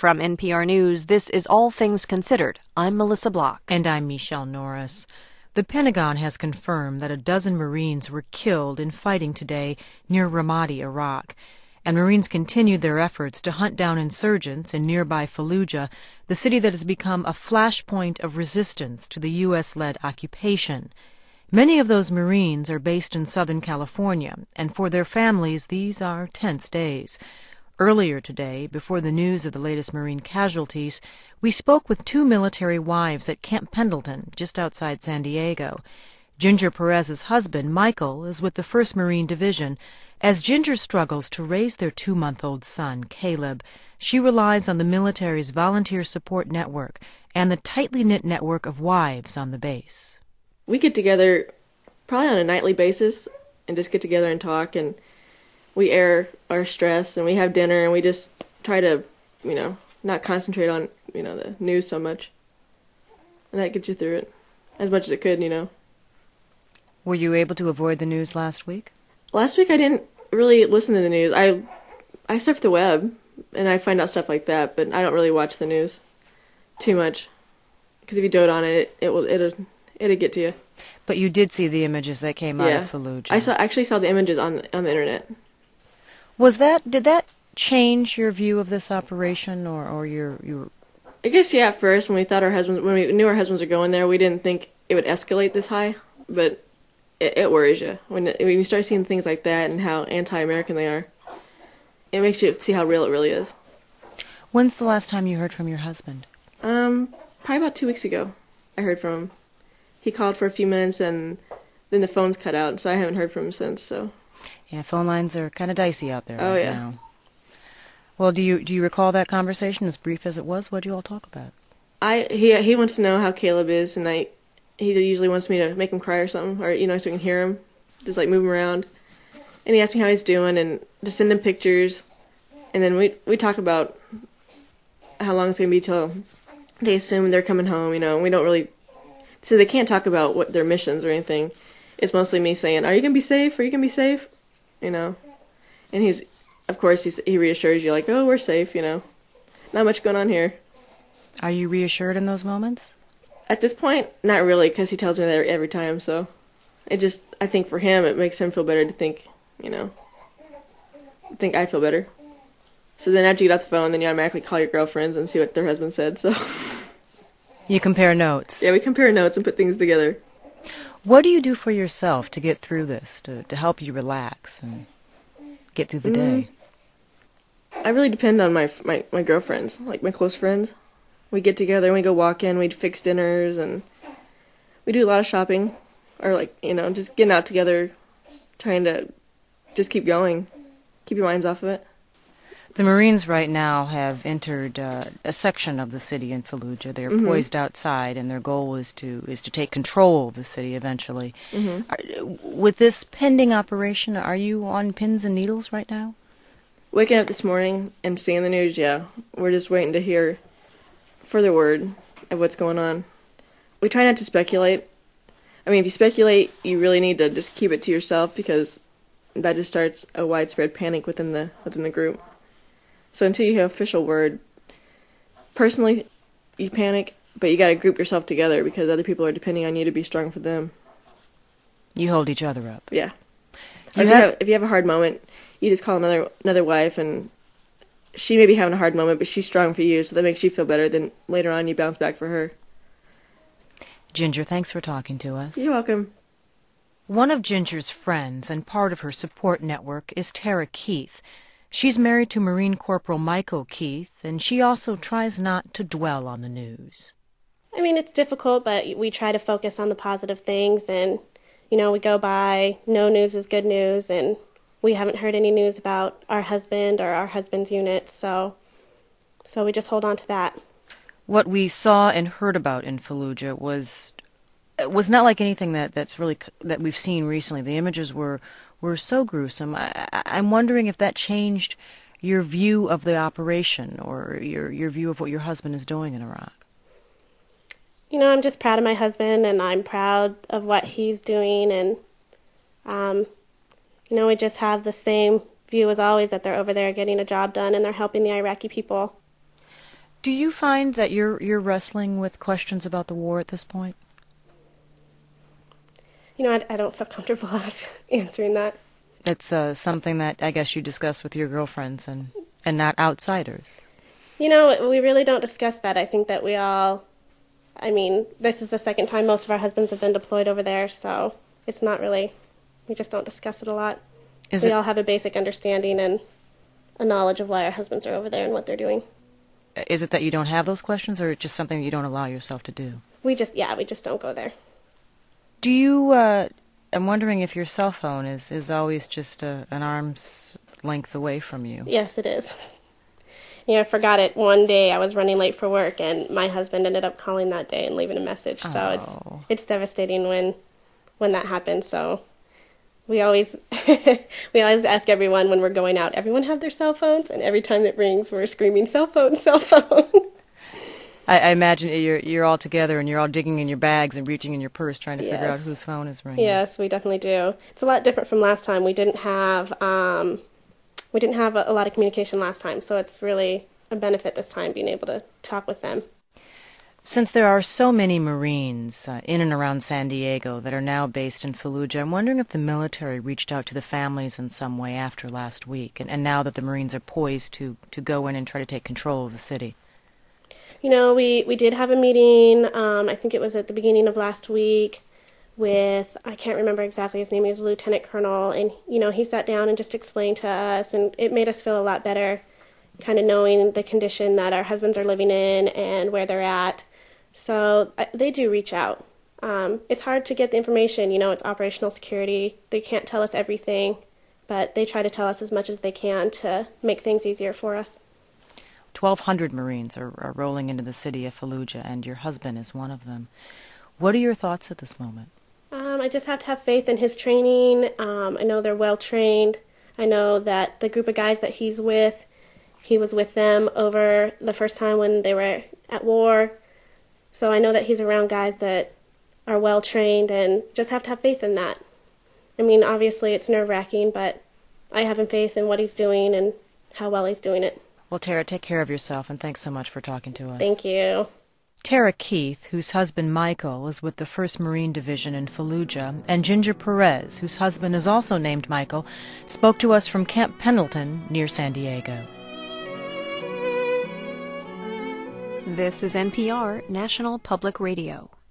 From NPR News, this is All Things Considered. I'm Melissa Block. And I'm Michelle Norris. The Pentagon has confirmed that a dozen Marines were killed in fighting today near Ramadi, Iraq. And Marines continued their efforts to hunt down insurgents in nearby Fallujah, the city that has become a flashpoint of resistance to the U.S.-led occupation. Many of those Marines are based in Southern California, and for their families, these are tense days. Earlier today, before the news of the latest Marine casualties, we spoke with two military wives at Camp Pendleton, just outside San Diego. Ginger Perez's husband, Michael, is with the 1st Marine Division. As Ginger struggles to raise their 2-month-old son, Caleb, she relies on the military's volunteer support network and the tightly knit network of wives on the base. We get together probably on a nightly basis and just get together and talk, and we air our stress, and we have dinner, and we just try to, not concentrate on, the news so much. And that gets you through it as much as it could, Were you able to avoid the news last week? Last week I didn't really listen to the news. I surf the web, and I find out stuff like that, but I don't really watch the news too much. Because if you dote on it, it'll get to you. But you did see the images that came out of Fallujah. I actually saw the images on the internet. Did that change your view of this operation, or your? I guess at first when we knew our husbands were going there, we didn't think it would escalate this high, but it worries you when you start seeing things like that and how anti-American they are. It makes you see how real it really is. When's the last time you heard from your husband? Probably about 2 weeks ago. I heard from him. He called for a few minutes and then the phone's cut out, so I haven't heard from him since. So. Yeah, phone lines are kind of dicey out there now. Well, do you recall that conversation, as brief as it was? What did you all talk about? He wants to know how Caleb is, and he usually wants me to make him cry or something, or so I can hear him, just move him around. And he asked me how he's doing, and to send him pictures. And then we talk about how long it's gonna be till they assume they're coming home. We don't really, so they can't talk about what their missions or anything. It's mostly me saying, "Are you gonna be safe? Are you gonna be safe?" And he reassures you "Oh, we're safe." Not much going on here. Are you reassured in those moments? At this point, not really, because he tells me that every time. So, I think for him, it makes him feel better to think I feel better. So then after you get off the phone, then you automatically call your girlfriends and see what their husband said. So you compare notes. Yeah, we compare notes and put things together. What do you do for yourself to get through this, to help you relax and get through the day? I really depend on my girlfriends, my close friends. We get together and we go walking, we fix dinners, and we do a lot of shopping, or just getting out together, trying to just keep going, keep your minds off of it. The Marines right now have entered a section of the city in Fallujah. They're poised outside, and their goal is to take control of the city eventually. With this pending operation, are you on pins and needles right now? Waking up this morning and seeing the news, we're just waiting to hear further word of what's going on. We try not to speculate. If you speculate, you really need to just keep it to yourself, because that just starts a widespread panic within the group. So until you have official word, personally, you panic, but you got to group yourself together because other people are depending on you to be strong for them. You hold each other up. Yeah. If you have a hard moment, you just call another wife, and she may be having a hard moment, but she's strong for you, so that makes you feel better. Then later on, you bounce back for her. Ginger, thanks for talking to us. You're welcome. One of Ginger's friends and part of her support network is Tara Keith. She's married to Marine Corporal Michael Keith, and she also tries not to dwell on the news. It's difficult, but we try to focus on the positive things, and, we go by, no news is good news, and we haven't heard any news about our husband or our husband's unit, so we just hold on to that. What we saw and heard about in Fallujah was not like anything that we've seen recently. The images were so gruesome. I'm wondering if that changed your view of the operation or your view of what your husband is doing in Iraq. I'm just proud of my husband, and I'm proud of what he's doing, and we just have the same view as always, that they're over there getting a job done and they're helping the Iraqi people. Do you find that you're wrestling with questions about the war at this point? You know, I don't feel comfortable answering that. It's something that I guess you discuss with your girlfriends and not outsiders. You know, we really don't discuss that. I think that this is the second time most of our husbands have been deployed over there, so it's not really, we just don't discuss it a lot. We all have a basic understanding and a knowledge of why our husbands are over there and what they're doing. Is it that you don't have those questions, or just something that you don't allow yourself to do? We just don't go there. Do you, I'm wondering if your cell phone is always just an arm's length away from you. Yes, it is. You know, I forgot it one day. I was running late for work, and my husband ended up calling that day and leaving a message. So it's devastating when that happens. So we always ask everyone when we're going out, everyone have their cell phones, and every time it rings, we're screaming, cell phone, cell phone. I imagine you're all together and you're all digging in your bags and reaching in your purse trying to figure out whose phone is ringing. Yes, we definitely do. It's a lot different from last time. We didn't have a lot of communication last time, so it's really a benefit this time being able to talk with them. Since there are so many Marines in and around San Diego that are now based in Fallujah, I'm wondering if the military reached out to the families in some way after last week, and now that the Marines are poised to go in and try to take control of the city. You know, we did have a meeting, I think it was at the beginning of last week, with, I can't remember exactly his name, he was a lieutenant colonel, and, you know, he sat down and just explained to us, and it made us feel a lot better, kind of knowing the condition that our husbands are living in and where they're at. So they do reach out. It's hard to get the information, you know, it's operational security. They can't tell us everything, but they try to tell us as much as they can to make things easier for us. 1,200 Marines are rolling into the city of Fallujah, and your husband is one of them. What are your thoughts at this moment? I just have to have faith in his training. I know they're well trained. I know that the group of guys that he was with them over the first time when they were at war. So I know that he's around guys that are well trained, and just have to have faith in that. I mean, obviously it's nerve-wracking, but I have faith in what he's doing and how well he's doing it. Well, Tara, take care of yourself, and thanks so much for talking to us. Thank you. Tara Keith, whose husband Michael is with the 1st Marine Division in Fallujah, and Ginger Perez, whose husband is also named Michael, spoke to us from Camp Pendleton near San Diego. This is NPR, National Public Radio.